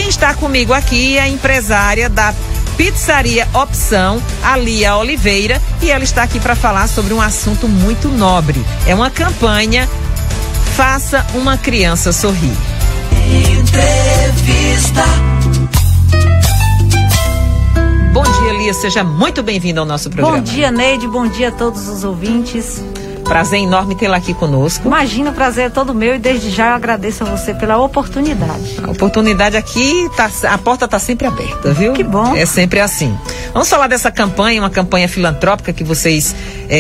Quem está comigo aqui é a empresária da Pizzaria Opção, a Lia Oliveira, e ela está aqui para falar sobre um assunto muito nobre. É uma campanha Faça uma Criança Sorrir. Entrevista. Bom dia, Lia, seja muito bem-vinda ao nosso programa. Bom dia, Neide, bom dia a todos os ouvintes. Prazer enorme tê-la aqui conosco. Imagina, o prazer é todo meu e desde já eu agradeço a você pela oportunidade. A oportunidade aqui, a porta está sempre aberta, viu? Que bom. É sempre assim. Vamos falar dessa campanha, uma campanha filantrópica que vocês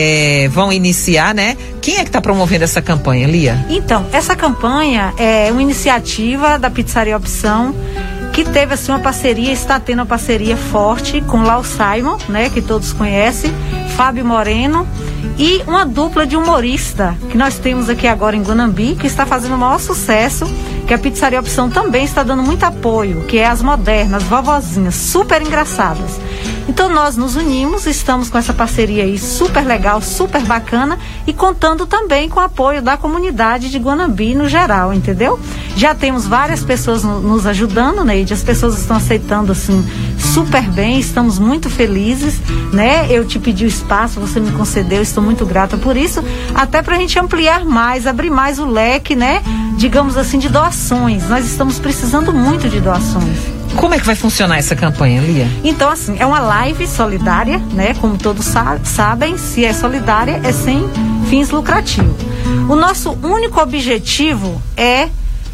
vão iniciar, né? Quem é que está promovendo essa campanha, Lia? Então, essa campanha é uma iniciativa da Pizzaria Opção, que teve assim uma parceria, está tendo uma parceria forte com Lau Simon, né? Que todos conhecem, Fábio Moreno, e uma dupla de humorista que nós temos aqui agora em Guanambi, que está fazendo o maior sucesso, que a Pizzaria Opção também está dando muito apoio, que é as modernas, vovozinhas, super engraçadas. Então nós nos unimos, estamos com essa parceria aí super legal, super bacana, e contando também com o apoio da comunidade de Guanambi no geral, entendeu? Já temos várias pessoas nos ajudando, Neide, as pessoas estão aceitando assim super bem, estamos muito felizes, né? Eu te pedi o espaço, você me concedeu, estou muito grata por isso, até pra gente ampliar mais, abrir mais o leque, né? Digamos assim, de doações. Nós estamos precisando muito de doações. Como é que vai funcionar essa campanha, Lia? Então, assim, é uma live solidária, né? Como todos sabem, se é solidária, é sem fins lucrativos. O nosso único objetivo é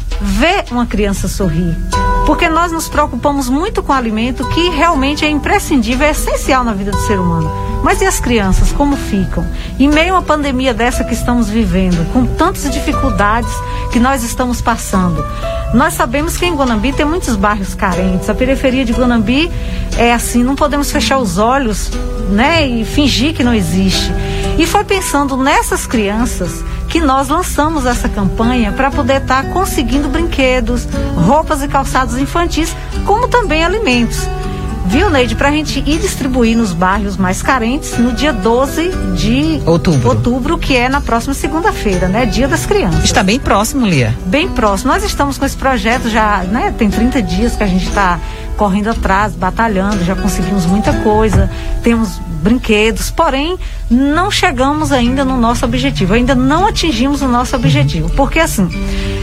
ver uma criança sorrir. Porque nós nos preocupamos muito com o alimento, que realmente é imprescindível, é essencial na vida do ser humano. Mas e as crianças, como ficam? Em meio a uma pandemia dessa que estamos vivendo, com tantas dificuldades que nós estamos passando. Nós sabemos que em Guanambi tem muitos bairros carentes. A periferia de Guanambi é assim, não podemos fechar os olhos, né, e fingir que não existe. E foi pensando nessas crianças que nós lançamos essa campanha para poder estar conseguindo brinquedos, roupas e calçados infantis, como também alimentos. Viu, Neide? Pra gente ir distribuir nos bairros mais carentes no dia 12 de outubro, que é na próxima segunda-feira, né? Dia das Crianças. Está bem próximo, Lia. Bem próximo. Nós estamos com esse projeto já, né? Tem 30 dias que a gente está correndo atrás, batalhando, já conseguimos muita coisa, temos brinquedos, porém não chegamos ainda no nosso objetivo, ainda não atingimos o nosso objetivo, porque assim,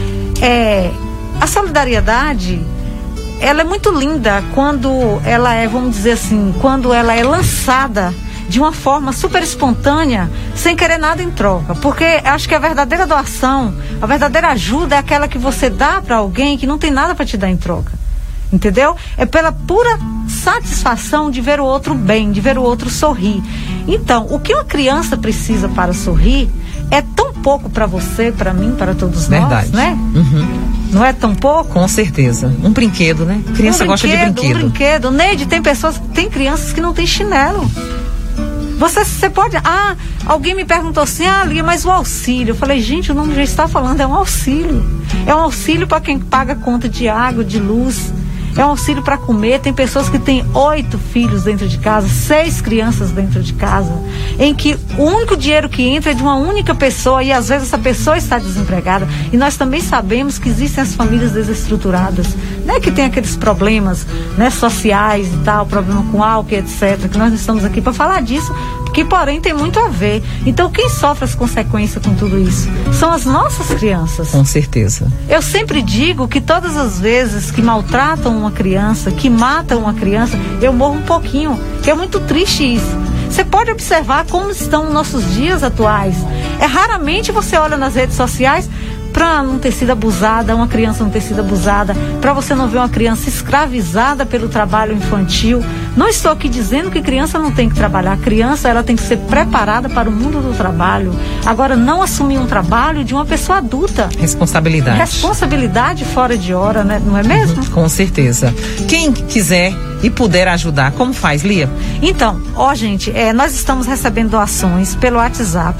a solidariedade, ela é muito linda quando ela é, vamos dizer assim, quando ela é lançada de uma forma super espontânea, sem querer nada em troca. Porque acho que a verdadeira doação, a verdadeira ajuda é aquela que você dá para alguém que não tem nada para te dar em troca. Entendeu? É pela pura satisfação de ver o outro bem, de ver o outro sorrir. Então, o que uma criança precisa para sorrir é tão pouco para você, para mim, para todos nós, né? Uhum. Não é tão pouco? Com certeza. Um brinquedo, né? Criança gosta de brinquedo. Um brinquedo. Neide, tem crianças que não tem chinelo. Você pode... alguém me perguntou assim, Lia, mas o auxílio? Eu falei, gente, o nome já está falando, é um auxílio. É um auxílio para quem paga conta de água, de luz. É um auxílio para comer. Tem pessoas que têm 8 filhos dentro de casa, 6 crianças dentro de casa, em que o único dinheiro que entra é de uma única pessoa e às vezes essa pessoa está desempregada. E nós também sabemos que existem as famílias desestruturadas, né, que tem aqueles problemas, né, sociais e tal, problema com álcool, etc. Que nós não estamos aqui para falar disso, que porém tem muito a ver. Então quem sofre as consequências com tudo isso são as nossas crianças. Com certeza. Eu sempre digo que todas as vezes que maltratam uma criança, que matam uma criança, eu morro um pouquinho, que é muito triste isso. Você pode observar como estão os nossos dias atuais. Raramente você olha nas redes sociais para não ter sido abusada, uma criança não ter sido abusada, para você não ver uma criança escravizada pelo trabalho infantil. Não estou aqui dizendo que criança não tem que trabalhar. A criança, ela tem que ser preparada para o mundo do trabalho. Agora, não assumir um trabalho de uma pessoa adulta. Responsabilidade. Responsabilidade fora de hora, né? Não é mesmo? Com certeza. Quem quiser e puder ajudar, como faz, Lia? Então, gente, nós estamos recebendo doações pelo WhatsApp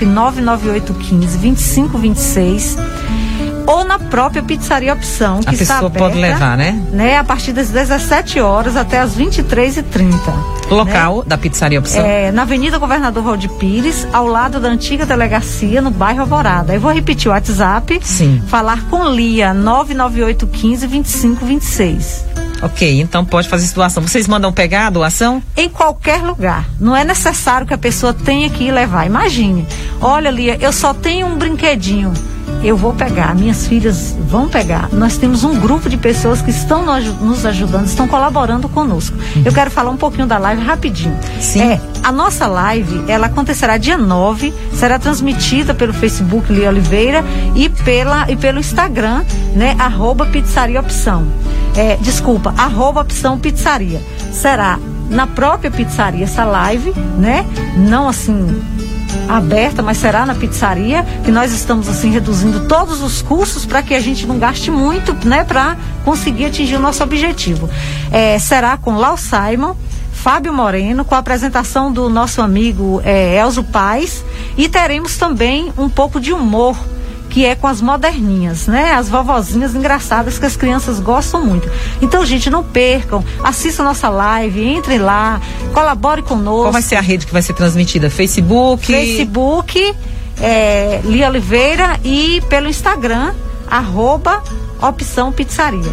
99815-2526 ou na própria Pizzaria Opção, que está aberta. A pessoa pode levar, né? A partir das 17 horas até as 23h30. Local, né, da Pizzaria Opção? Na Avenida Governador Valdir Pires, ao lado da antiga delegacia, no bairro Alvorada. Eu vou repetir o WhatsApp. Sim. Falar com Lia, 99815-2526. Ok, então pode fazer doação. Vocês mandam pegar a doação? Em qualquer lugar. Não é necessário que a pessoa tenha que ir levar. Imagine, olha, Lia, eu só tenho um brinquedinho. Eu vou pegar, minhas filhas vão pegar. Nós temos um grupo de pessoas que estão nos ajudando, estão colaborando conosco. Eu quero falar um pouquinho da live rapidinho. Sim. A nossa live, ela acontecerá dia 9, será transmitida pelo Facebook Lia Oliveira e pelo Instagram, né, @pizzariaopção. @opção pizzaria. Será na própria pizzaria essa live, né? Não assim aberta, mas será na pizzaria, que nós estamos assim reduzindo todos os custos para que a gente não gaste muito, né, para conseguir atingir o nosso objetivo. Será com Lau Simon, Fábio Moreno, com a apresentação do nosso amigo Elzo Paes, e teremos também um pouco de humor, que é com as moderninhas, né? As vovozinhas engraçadas que as crianças gostam muito. Então, gente, não percam, assistam nossa live, entrem lá, colabore conosco. Qual vai ser a rede que vai ser transmitida? Facebook, Lia Oliveira, e pelo Instagram, @opção pizzaria.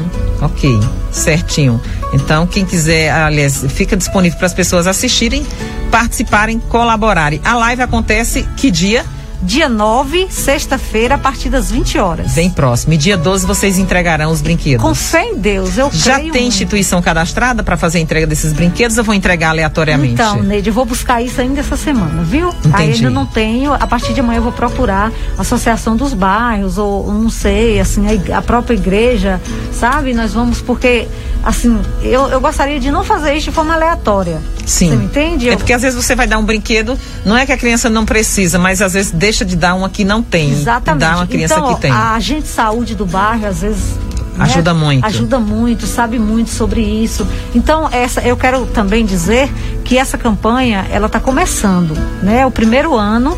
Ok, certinho. Então, quem quiser, aliás, fica disponível para as pessoas assistirem, participarem, colaborarem. A live acontece que dia? Dia 9, sexta-feira, a partir das 20 horas. Bem próximo. E dia 12 vocês entregarão os brinquedos. Com fé em Deus, eu creio. Já tem instituição cadastrada para fazer a entrega desses brinquedos ou vou entregar aleatoriamente? Então, Neide, eu vou buscar isso ainda essa semana, viu? Entendi. Ainda não tenho. A partir de amanhã eu vou procurar a Associação dos Bairros, ou não sei, assim, a própria igreja, sabe? Nós vamos, porque, assim, eu gostaria de não fazer isso de forma aleatória. Sim. Você me entende? É porque às vezes você vai dar um brinquedo, não é que a criança não precisa, mas às vezes deixa de dar uma que não tem. Exatamente. Dá uma criança então, que tem. A agente de saúde do bairro, às vezes, ajuda muito. Ajuda muito, sabe muito sobre isso. Então, eu quero também dizer que essa campanha, ela está começando, né? O primeiro ano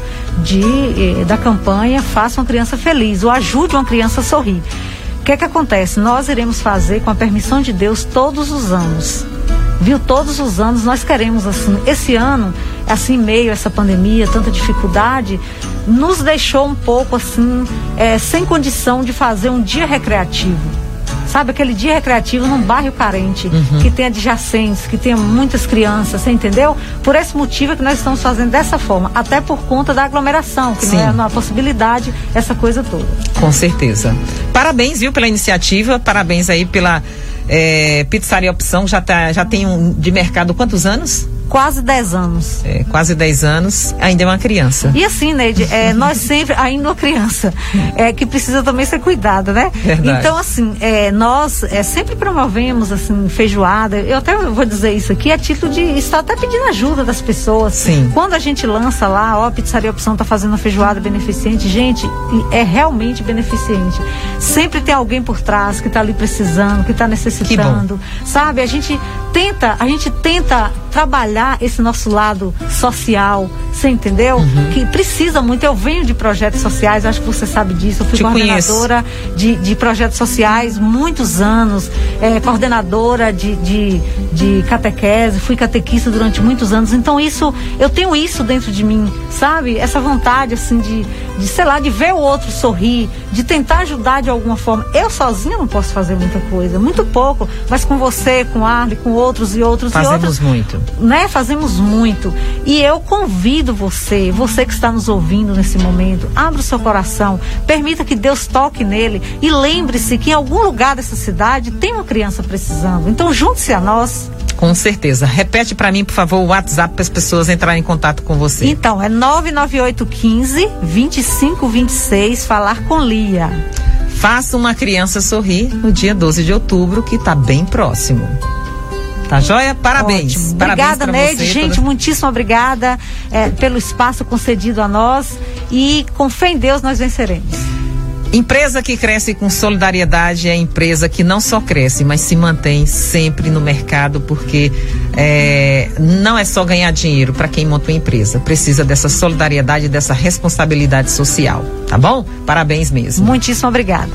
da campanha Faça uma Criança Feliz, ou Ajude uma Criança a Sorrir. O que acontece? Nós iremos fazer, com a permissão de Deus, todos os anos. Viu? Todos os anos nós queremos, assim, esse ano, assim, meio a essa pandemia, tanta dificuldade, nos deixou um pouco, assim, sem condição de fazer um dia recreativo. Sabe, aquele dia recreativo num bairro carente, que tem adjacentes, que tem muitas crianças, você entendeu? Por esse motivo é que nós estamos fazendo dessa forma, até por conta da aglomeração, que Sim. não é uma possibilidade, essa coisa toda. Com certeza. Parabéns, viu, pela iniciativa, parabéns aí pela Pizzaria Opção, já tem de mercado quantos anos? Quase 10 anos. Quase 10 anos, ainda é uma criança. E assim, Neide, nós sempre, ainda uma criança, que precisa também ser cuidada, né? Verdade. Então, assim, nós sempre promovemos, assim, feijoada. Eu até vou dizer isso aqui, a título de estar até pedindo ajuda das pessoas. Sim. Quando a gente lança lá, a Pizzaria Opção está fazendo uma feijoada beneficente, gente, é realmente beneficente. Sempre tem alguém por trás que está ali precisando, que está necessitando. Sabe? A gente tenta trabalhar esse nosso lado social, você entendeu? Que precisa muito. Eu venho de projetos sociais, acho que você sabe disso. Eu fui coordenadora de projetos sociais muitos anos, coordenadora de catequese, fui catequista durante muitos anos. Então eu tenho isso dentro de mim, sabe? Essa vontade, assim, sei lá, de ver o outro sorrir, de tentar ajudar de alguma forma. Eu sozinha não posso fazer muita coisa, muito pouco, mas com você, com Arley, com outros e outros. Fazemos muito. Né? Fazemos muito. E eu convido você que está nos ouvindo nesse momento, abra o seu coração, permita que Deus toque nele e lembre-se que em algum lugar dessa cidade tem uma criança precisando. Então junte-se a nós. Com certeza. Repete para mim, por favor, o WhatsApp para as pessoas entrarem em contato com você. Então, é 99815-2526, falar com Lia. Faça uma criança sorrir no dia 12 de outubro, que está bem próximo. Tá joia? Parabéns. Ótimo. Parabéns. Obrigada, Neide. Gente, muitíssimo obrigada pelo espaço concedido a nós, e com fé em Deus nós venceremos. Empresa que cresce com solidariedade é a empresa que não só cresce, mas se mantém sempre no mercado, porque não é só ganhar dinheiro para quem monta uma empresa. Precisa dessa solidariedade, dessa responsabilidade social. Tá bom? Parabéns mesmo. Muitíssimo obrigada.